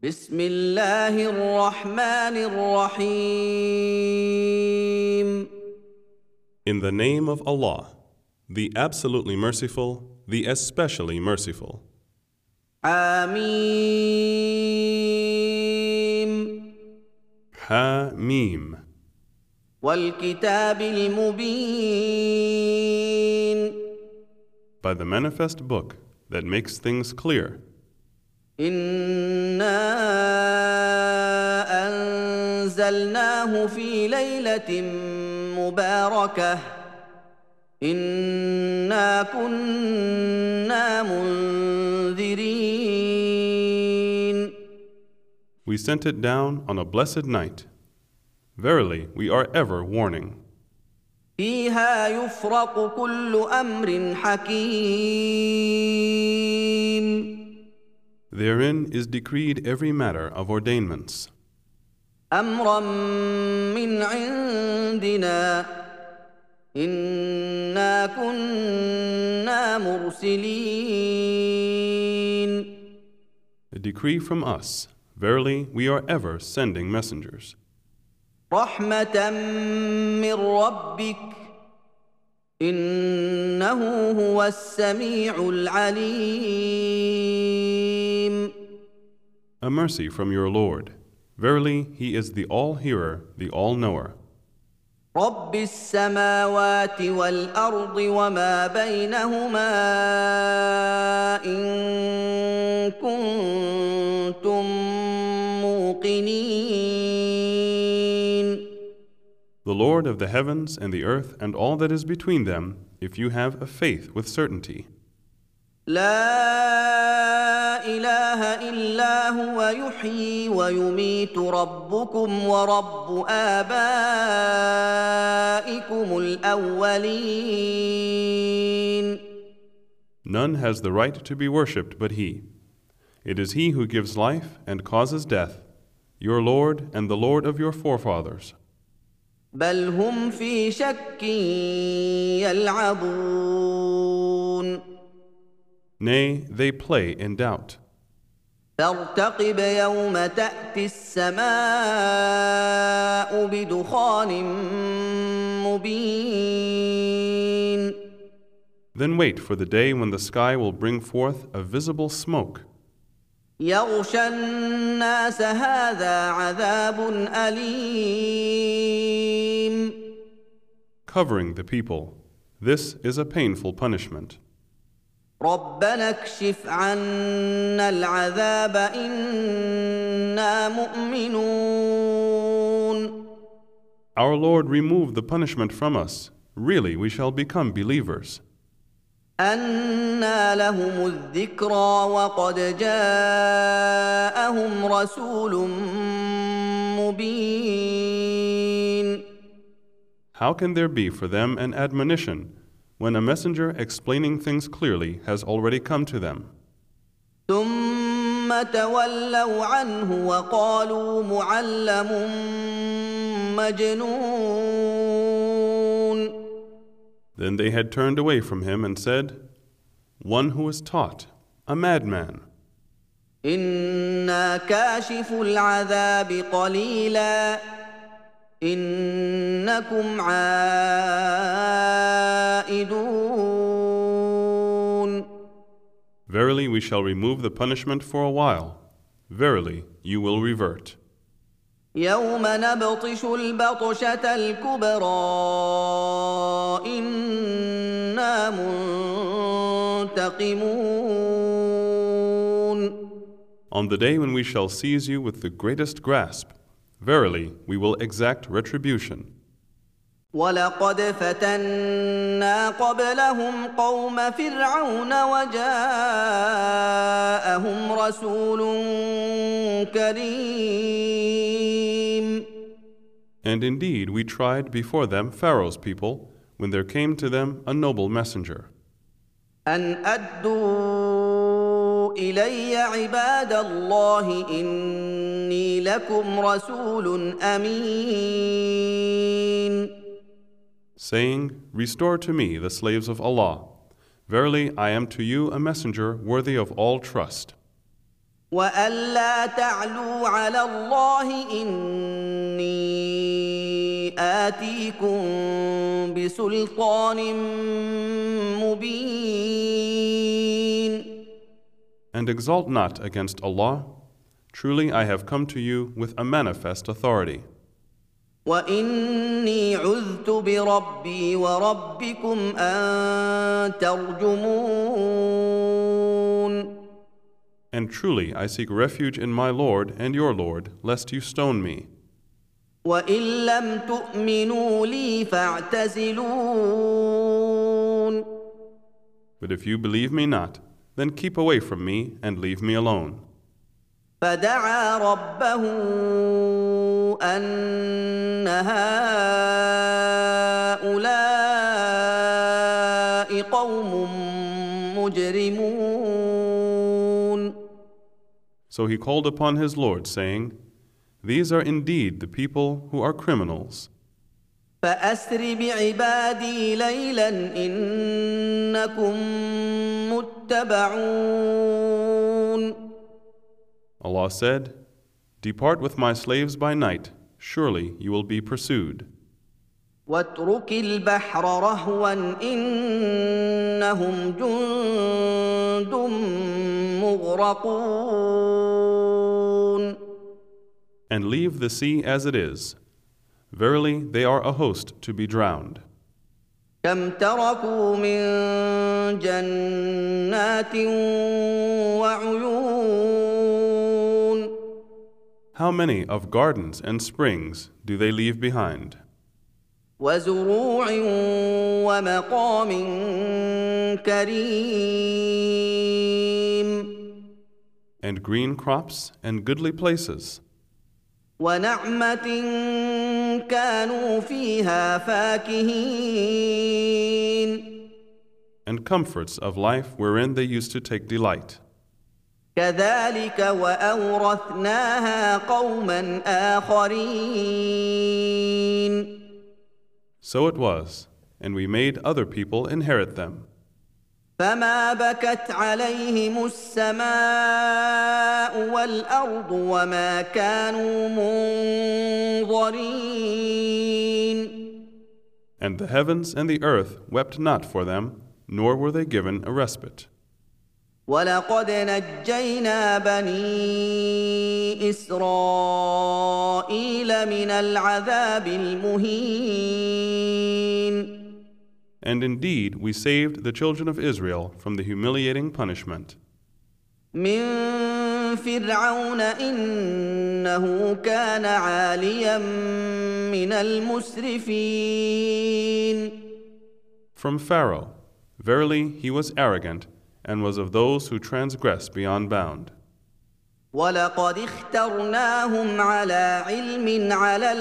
بسم الله الرحمن الرحيم. In the name of Allah, the absolutely merciful, the especially merciful. آمين. Ha-Mim. والكتاب المبين. By the manifest book that makes things clear. إنا أنزلناه في ليلة مباركة إنا كنا منذرين. We sent it down on a blessed night. Verily, we are ever warning. فيها يفرق كل أمر حكيم. Therein is decreed every matter of ordainments. أمرا من عندنا إنا كنا مرسلين. A decree from us. Verily, we are ever sending messengers. رحمة من ربك إنه هو السميع العليم. A mercy from your Lord. Verily, He is the All-Hearer, the All-Knower. رب السماوات والأرض وما بينهما إن كنتم موقنين. The Lord of the heavens and the earth and all that is between them, if you have a faith with certainty. لا إله إلا هو يحيي ويميت ربكم ورب آبائكم الأولين. None has the right to be worshipped but He. It is He who gives life and causes death, your Lord and the Lord of your forefathers. بل هم في شك يلعبون. Nay, they play in doubt. فارتقب يوم تأتي السماء بدخان مبين. Then wait for the day when the sky will bring forth a visible smoke. يغشى الناس هذا عذاب أليم. Covering the people. This is a painful punishment. ربنا اكشف عنا العذاب إنا مؤمنون. Our Lord, remove the punishment from us. Really, we shall become believers. أنى لهم الذكرى وقد جاءهم رسول مبين. How can there be for them an admonition when a messenger explaining things clearly has already come to them? ثم تولوا عنه وقالوا معلم مجنون. Then they had turned away from him and said, One who is taught, a madman. إنا كاشف العذاب قليلا إنكم عائدون. Verily, we shall remove the punishment for a while. Verily, you will revert. يوم نبطش البطشة الكبرى إنا منتقمون. On the day when we shall seize you with the greatest grasp, verily, we will exact retribution. ولقد فتنا قبلهم قوم فرعون وجاءهم رسول كريم. And indeed, we tried before them Pharaoh's people when there came to them a noble messenger. أن أدوا إلي عباد الله إني لكم رسول أمين. Saying, Restore to me the slaves of Allah. Verily, I am to you a messenger worthy of all trust. وألا تعلوا على الله إني آتيكم بسلطان مبين. And exalt not against Allah. Truly I have come to you with a manifest authority. وإني عذت بربي وربكم أن ترجمون. And truly I seek refuge in my Lord and your Lord, lest you stone me. وإن لم تؤمنوا لي فاعتزلون. But if you believe me not, then keep away from me and leave me alone. فدعا ربه أن هؤلاء قوم مجرمون. So he called upon his Lord, saying, These are indeed the people who are criminals. فأسر بعبادي ليلا إنكم متبعون. Allah said, Depart with my slaves by night, surely you will be pursued. واترك البحر رهوا إنهم جند مغرقون. And leave the sea as it is. Verily, they are a host to be drowned. كم تركوا من جنات وعيون. How many of gardens and springs do they leave behind? وزروع ومقام كريم. And green crops and goodly places. ونعمة كانوا فيها فاكهين. And comforts of life wherein they used to take delight. كذلك وأورثناها قوما آخرين. So it was, and we made other people inherit them. فما بكت عليهم السماء والأرض وما كانوا منظرين. And the heavens and the earth wept not for them, nor were they given a respite. ولقد نجينا بني إسرائيل من العذاب المهين. And indeed, we saved the children of Israel from the humiliating punishment. من فرعون إنه كان عاليا من المسرفين. From Pharaoh, verily he was arrogant and was of those who transgress beyond bound. ولقد اخترناهم على علم على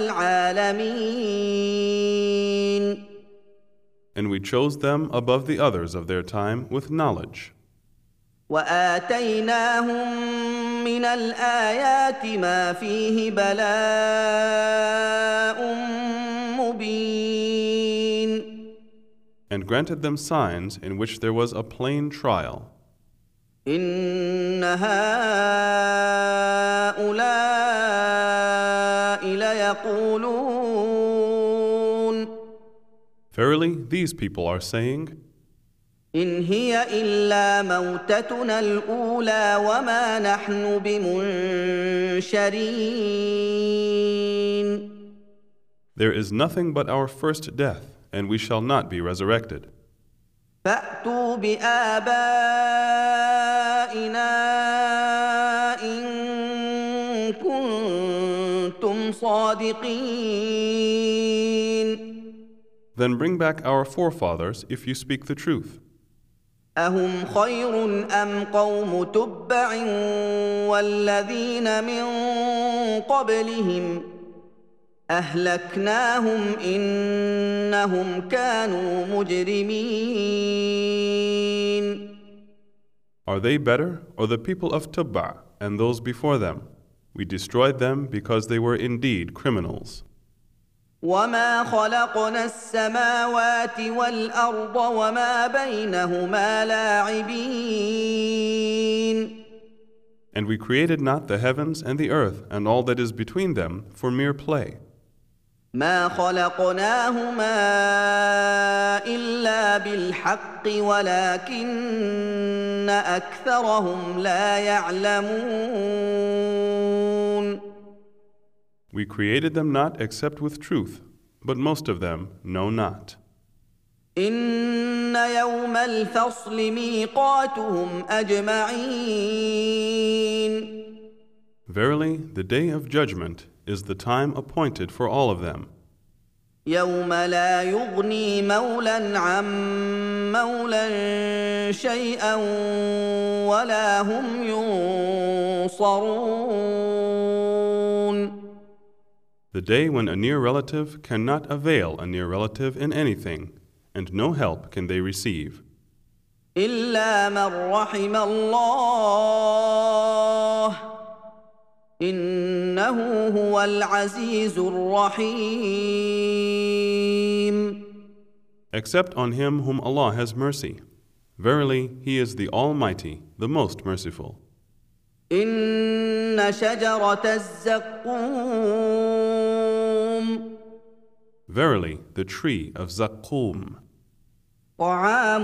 العالمين. And we chose them above the others of their time with knowledge. وآتيناهم من الآيات ما فيه بلاء مبين. And granted them signs in which there was a plain trial. إن هؤلاء ليقولون. Verily, these people are saying, إن هي إلا موتتنا الأولى وما نحن بمنشرين. There is nothing but our first death, and we shall not be resurrected. فأتوا بآبائنا إن كنتم صادقين. Then bring back our forefathers if you speak the truth. أهم خير أم قوم تبع والذين من قبلهم أهلكناهم إنهم كانوا مجرمين. Are they better, or the people of Tubba and those before them? We destroyed them because they were indeed criminals. وما خلقنا السماوات والأرض وما بينهما لاعبين. And we created not the heavens and the earth and all that is between them for mere play. ما خلقناهما إلا بالحق ولكن أكثرهم لا يعلمون. We created them not except with truth, but most of them know not. إن يوم الفصل ميقاتهم أجمعين. Verily, the day of judgment is the time appointed for all of them. يوم لا يغني مولى عن مولى شيئا ولا هم ينصرون. The day when a near relative cannot avail a near relative in anything, and no help can they receive. إلا من رحم الله إنه هو العزيز الرحيم. Except on him whom Allah has mercy. Verily, He is the Almighty, the most merciful. إن شجرة الزقوم. Verily, the tree of Zaqqum طعام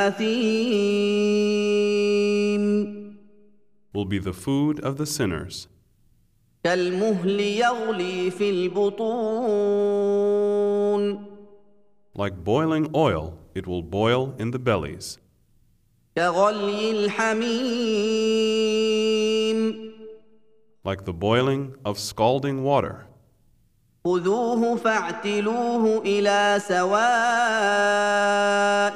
الأثيم. will be the food of the sinners. كالمهل يغلي في البطون. Like boiling oil, it will boil in the bellies. كغلي الحميم. Like the boiling of scalding water. خذوه فاعتلوه إلى سواء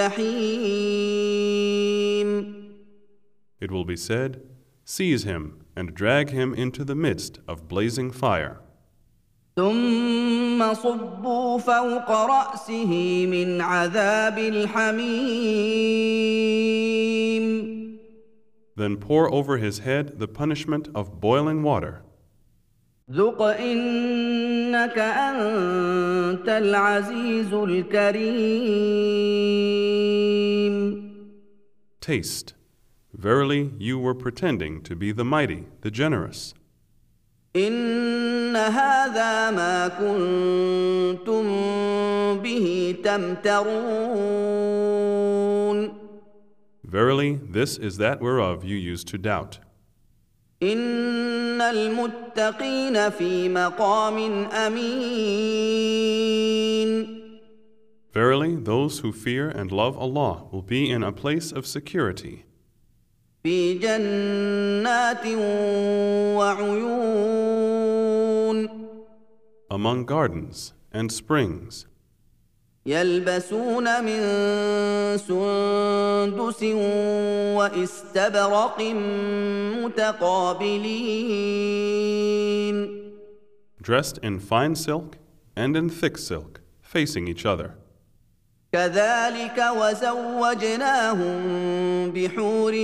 الجحيم. It will be said, seize him and drag him into the midst of blazing fire. ثم صبوا فوق رأسه من عذاب الحميم. Then pour over his head the punishment of boiling water. ذق إنك أنت العزيز الكريم. Taste. Verily, you were pretending to be the mighty, the generous. إن هذا ما كنتم به تمترون. Verily, this is that whereof you used to doubt. إن المتقين في مقام أمين. Verily, those who fear and love Allah will be in a place of security. في جنات وعيون. Among gardens and springs. يلبسون من سندس واستبرق متقابلين. Dressed in fine silk and in thick silk, facing each other. كذلك وزوجناهم بحور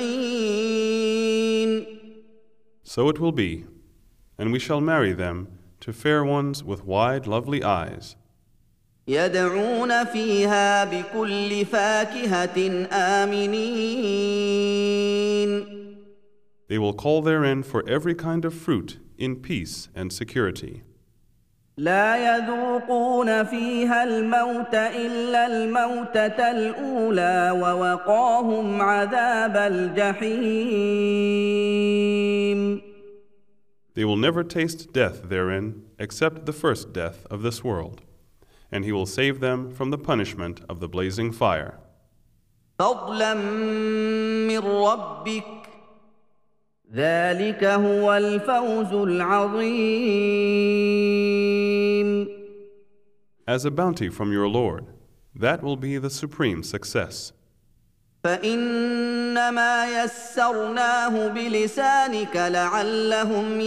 عين. So it will be, and we shall marry them to fair ones with wide, lovely eyes. يدعون فيها بكل فاكهة آمنين. They will call therein for every kind of fruit in peace and security. لا يذوقون فيها الموت إلا الموتة الأولى ووقاهم عذاب الجحيم. They will never taste death therein except the first death of this world, and He will save them from the punishment of the blazing fire. فضلا من ربك ذلك هو الفوز العظيم. As a bounty from your Lord, that will be the supreme success. فإنما يسرناه بلسانك لعلهم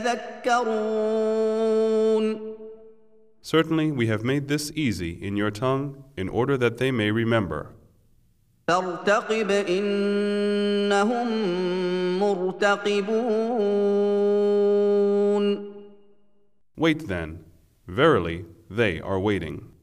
يتذكرون. Certainly we have made this easy in your tongue in order that they may remember. فارتقب إنهم مرتقبون. Wait then, verily they are waiting.